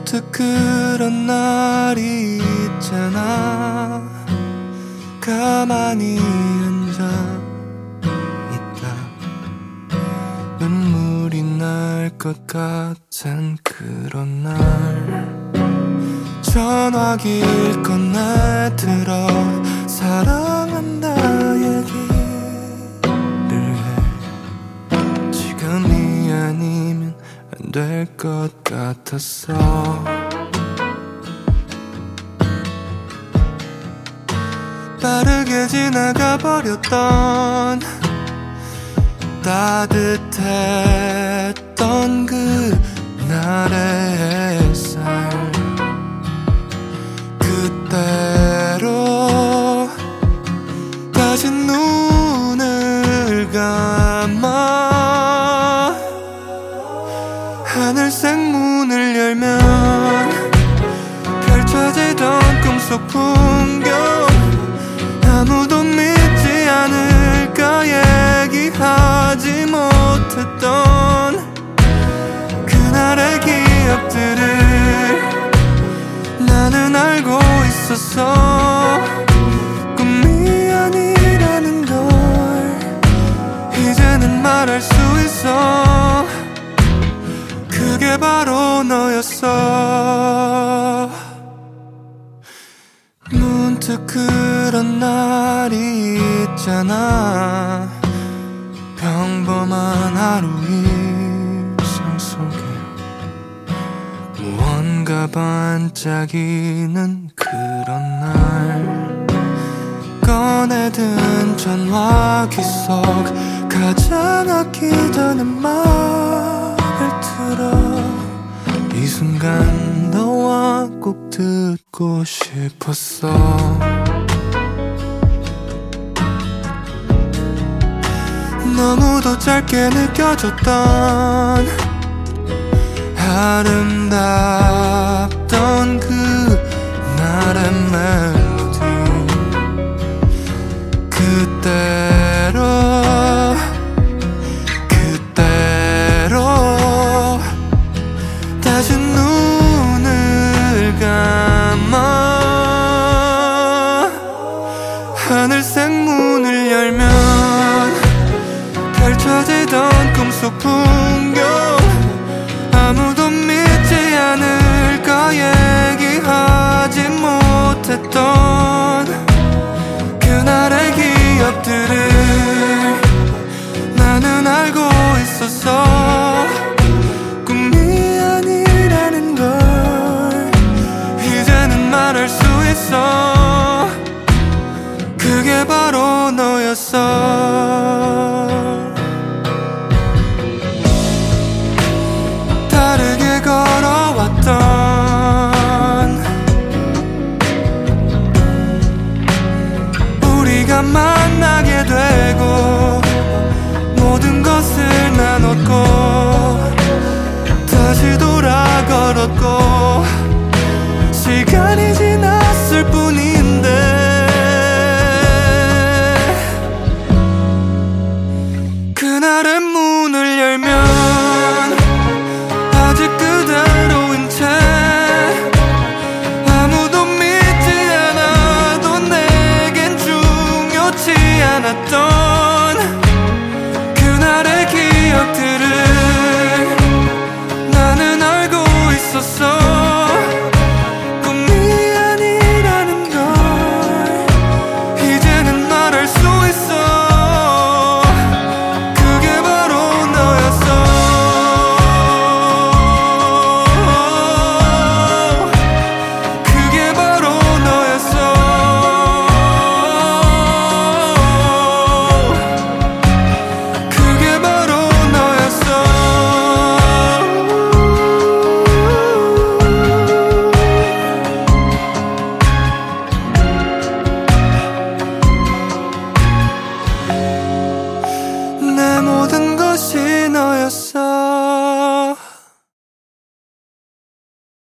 문득 그런 날이 있잖아. 가만히 앉아 있다. 눈물이 날 것 같은 그런 날, 전화기를 꺼내 들어 사랑한다 얘기를 해. 지금이 아니면 안 될 것 같았어. 빠르게 지나가 버렸던 따뜻했던 그날의 햇살, 그때로 다시 눈을 감아 하늘색 문을 열면 펼쳐지던 꿈속 풍경, 아무도 믿지 않을까 얘기하지 못했던 그날의 기억들을 나는 알고 있었어. 꿈이 아니라는 걸 이제는 말할 수 있어. 그게 바로 너였어. 문득 그런 날이 있잖아. 평범한 하루 일상 속에 무언가 반짝이는 그런 날, 꺼내든 전화기 속 가장 아끼던 음악을 틀어 이 순간 너와 꼭 듣고 싶었어. 너무도 짧게 느껴졌던 아름답던 그날의 멜로디, 그때로 다시 눈을 감아 하늘색 문을 열면 펼쳐지던 꿈속 풍경, 아무도 믿지 않을까 얘기하지 못했던 그날의 기억들을 나는 알고 있었어. 꿈이 아니라는 걸 이제는 말할 수 있어. 그게 바로 너였어. 다르게 걸어왔던 우리가 만나게 되고 모든 것을 나눴고 다시 돌아 걸었고